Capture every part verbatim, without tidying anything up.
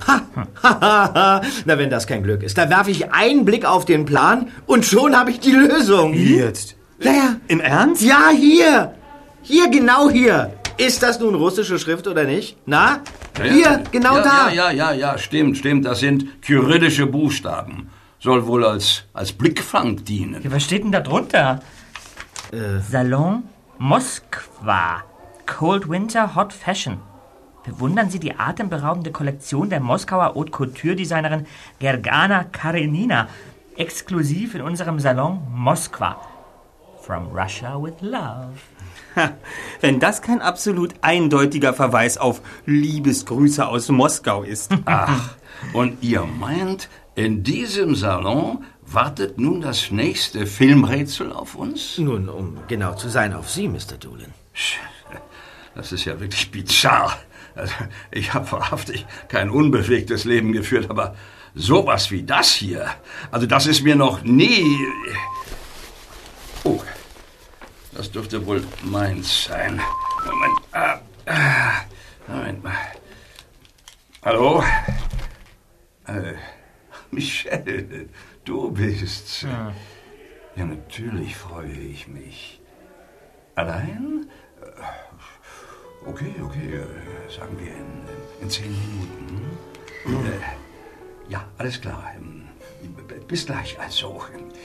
Ha, ha, ha, ha. Na, wenn das kein Glück ist. Da werfe ich einen Blick auf den Plan und schon habe ich die Lösung. Wie jetzt? Ja, ja. Im Ernst? Ja, hier. Hier, genau hier. Ist das nun russische Schrift oder nicht? Na? Ja, hier, ja, genau ja, da. Ja, ja, ja, ja, stimmt, stimmt. Das sind kyrillische Buchstaben. Soll wohl als, als Blickfang dienen. Ja, was steht denn da drunter? Äh. Salon Moskwa. Cold Winter Hot Fashion. Bewundern Sie die atemberaubende Kollektion der Moskauer Haute Couture-Designerin Gergana Karenina. Exklusiv in unserem Salon Moskwa. From Russia with Love. Ha, wenn das kein absolut eindeutiger Verweis auf Liebesgrüße aus Moskau ist. Ach, und ihr meint, in diesem Salon wartet nun das nächste Filmrätsel auf uns? Nun, um genau zu sein, auf Sie, Mister Doolin. Das ist ja wirklich bizarr. Also, ich habe wahrhaftig kein unbewegtes Leben geführt, aber sowas wie das hier, also das ist mir noch nie... Oh, das dürfte wohl meins sein. Moment, ah, ah, Moment mal. Hallo? Äh, Michelle, du bist's. Ja. Ja, natürlich freue ich mich. Allein? Okay, okay, sagen wir in, in zehn Minuten. Mhm. Äh, ja, alles klar. Bis gleich, also.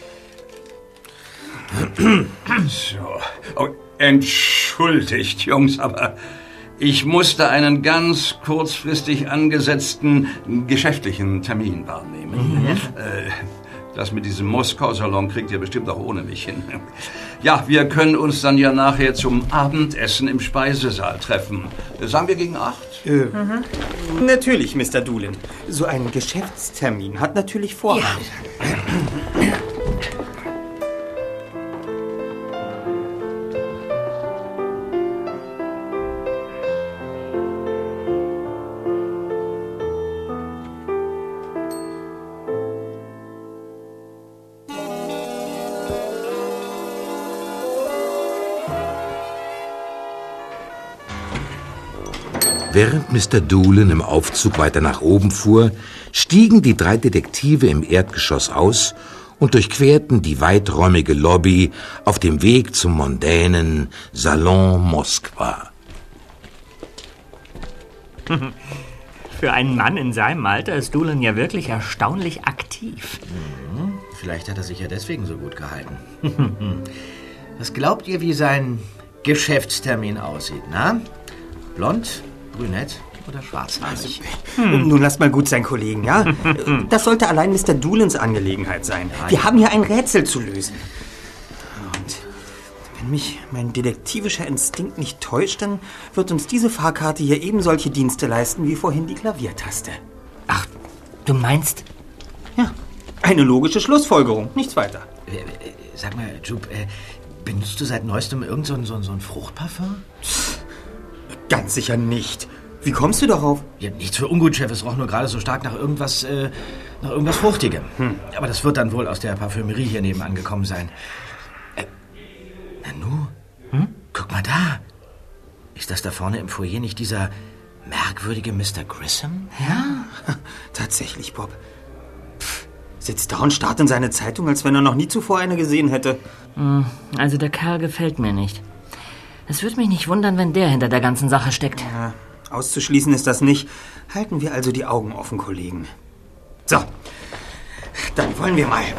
So. Oh, entschuldigt, Jungs, aber ich musste einen ganz kurzfristig angesetzten geschäftlichen Termin wahrnehmen. Mhm. Äh, das mit diesem Moskau-Salon kriegt ihr bestimmt auch ohne mich hin. Ja, wir können uns dann ja nachher zum Abendessen im Speisesaal treffen. Sagen wir gegen acht? Äh, mhm. Natürlich, Mister Doolin. So ein Geschäftstermin hat natürlich Vorrang. Ja. Während Mister Doolin im Aufzug weiter nach oben fuhr, stiegen die drei Detektive im Erdgeschoss aus und durchquerten die weiträumige Lobby auf dem Weg zum mondänen Salon Moskwa. Für einen Mann in seinem Alter ist Doolin ja wirklich erstaunlich aktiv. Mhm. Vielleicht hat er sich ja deswegen so gut gehalten. Was glaubt ihr, wie sein Geschäftstermin aussieht, na? Blond, brünett oder schwarzhaarig? Hm. Nun lasst mal gut sein, Kollegen, ja? Das sollte allein Mister Doolins Angelegenheit sein. Wir haben hier ein Rätsel zu lösen. Und wenn mich mein detektivischer Instinkt nicht täuscht, dann wird uns diese Fahrkarte hier eben solche Dienste leisten wie vorhin die Klaviertaste. Ach, du meinst? Ja, eine logische Schlussfolgerung, nichts weiter. Sag mal, Jupp, äh, benutzt du seit neuestem irgend so ein, so ein, so ein Fruchtparfum? Ganz sicher nicht. Wie kommst du darauf? Ja, nichts für ungut, Chef. Es roch nur gerade so stark nach irgendwas, äh, nach irgendwas Fruchtigem. Hm. Aber das wird dann wohl aus der Parfümerie hier nebenan gekommen sein. Äh, Nanu, hm? Guck mal da. Ist das da vorne im Foyer nicht dieser merkwürdige Mister Grissom? Ja, tatsächlich, Bob. Pff, sitzt da und starrt in seine Zeitung, als wenn er noch nie zuvor eine gesehen hätte. Also der Kerl gefällt mir nicht. Es würde mich nicht wundern, wenn der hinter der ganzen Sache steckt. Ja, auszuschließen ist das nicht. Halten wir also die Augen offen, Kollegen. So, dann wollen wir mal.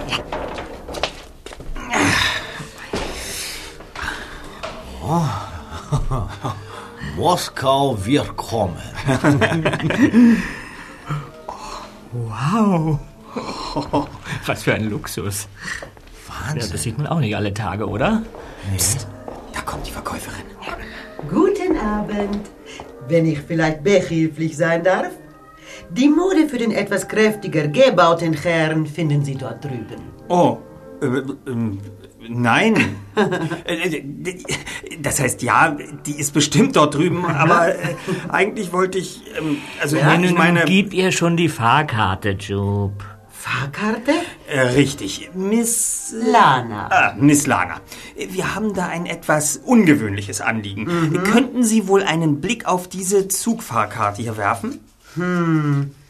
Oh. Moskau, wir kommen. Wow. Was für ein Luxus. Wahnsinn. Ja, das sieht man auch nicht alle Tage, oder? Nee. Psst, da kommt die Verkäuferin. Guten Abend. Wenn ich vielleicht behilflich sein darf? Die Mode für den etwas kräftiger gebauten Herrn finden Sie dort drüben. Oh, äh, äh, nein. Das heißt, ja, die ist bestimmt dort drüben, aber äh, eigentlich wollte ich, ähm, also ja, ich meine... Gib ihr schon die Fahrkarte, Jupp. Fahrkarte? Äh, richtig, Miss... Lana. Ah, Miss Lana. Wir haben da ein etwas ungewöhnliches Anliegen. Mhm. Könnten Sie wohl einen Blick auf diese Zugfahrkarte hier werfen? Hm,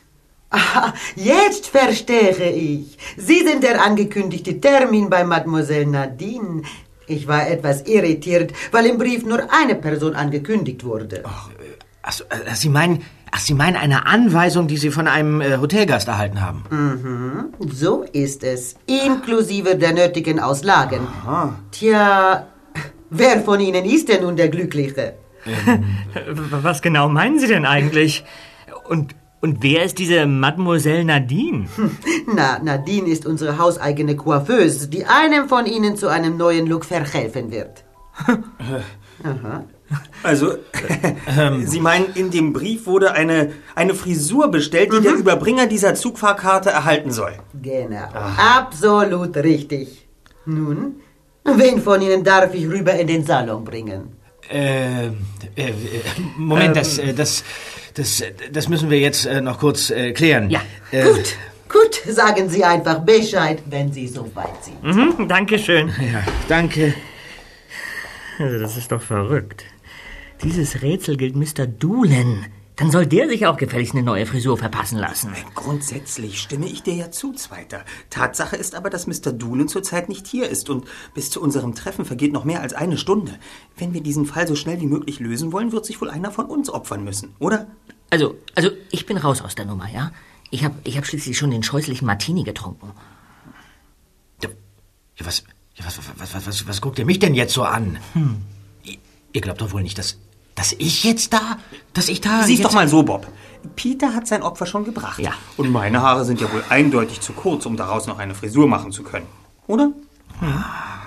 Ah, jetzt verstehe ich. Sie sind der angekündigte Termin bei Mademoiselle Nadine. Ich war etwas irritiert, weil im Brief nur eine Person angekündigt wurde. Ach, also, äh, Sie meinen, ach, Sie meinen eine Anweisung, die Sie von einem äh, Hotelgast erhalten haben? Mhm, so ist es. Inklusive der nötigen Auslagen. Aha. Tja, wer von Ihnen ist denn nun der Glückliche? Ähm. Was genau meinen Sie denn eigentlich? Und, und wer ist diese Mademoiselle Nadine? Na, Nadine ist unsere hauseigene Coiffeuse, die einem von Ihnen zu einem neuen Look verhelfen wird. Aha. Also, Sie meinen, in dem Brief wurde eine, eine Frisur bestellt, die mhm. der Überbringer dieser Zugfahrkarte erhalten soll. Genau, Ach. absolut richtig. Nun, wen von Ihnen darf ich rüber in den Salon bringen? Äh, äh, Moment, ähm, das, äh, das, das, das müssen wir jetzt äh, noch kurz äh, klären. Ja. Äh, gut, gut, sagen Sie einfach Bescheid, wenn Sie so weit sind. Mhm, danke schön. Ja, danke. Also, das ist doch verrückt. Dieses Rätsel gilt Mister Doolan. Dann soll der sich auch gefälligst eine neue Frisur verpassen lassen. Grundsätzlich stimme ich dir ja zu, Zweiter. Tatsache ist aber, dass Mister Doolan zurzeit nicht hier ist und bis zu unserem Treffen vergeht noch mehr als eine Stunde. Wenn wir diesen Fall so schnell wie möglich lösen wollen, wird sich wohl einer von uns opfern müssen, oder? Also, also ich bin raus aus der Nummer, ja? Ich habe ich hab schließlich schon den scheußlichen Martini getrunken. Ja, was, ja, was, was, was, was, was guckt ihr mich denn jetzt so an? Hm. Ihr, ihr glaubt doch wohl nicht, dass... Dass ich jetzt da? Dass ich da... Sieh's doch mal so, Bob. Peter hat sein Opfer schon gebracht. Ja. Und meine Haare sind ja wohl eindeutig zu kurz, um daraus noch eine Frisur machen zu können. Oder? Hm.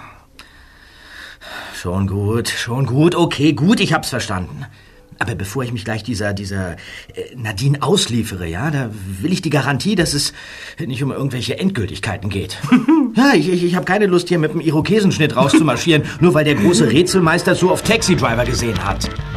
Schon gut, schon gut. Okay, gut, ich hab's verstanden. Aber bevor ich mich gleich dieser, dieser äh, Nadine ausliefere, ja, da will ich die Garantie, dass es nicht um irgendwelche Endgültigkeiten geht. Ja, ich, ich, ich habe keine Lust, hier mit dem Irokesenschnitt rauszumarschieren, nur weil der große Rätselmeister so auf Taxi Driver gesehen hat.